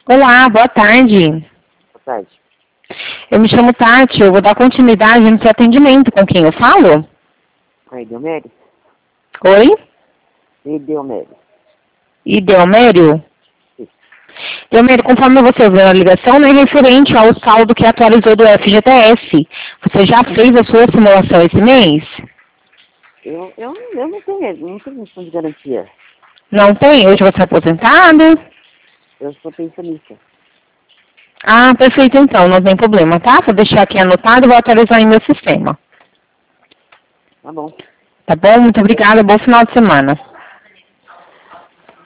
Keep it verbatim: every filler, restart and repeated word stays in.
Olá, boa tarde. Boa tarde. Eu me chamo Tati, eu vou dar continuidade no seu atendimento. Com quem eu falo? Com a Ideomério? Oi? Ideomério. Ideomério? Ideomério, conforme você ouviu na ligação, não é referente ao saldo que atualizou do F G T S. Você já fez a sua simulação esse mês? Eu, eu, eu não tenho, não tenho missão de garantia. Não tem? Hoje você é aposentado? Eu sou pensionista. Ah, perfeito então, não tem problema, tá? Vou deixar aqui anotado e vou atualizar em meu sistema. Tá bom. Tá bom? Muito obrigada, bom final de semana.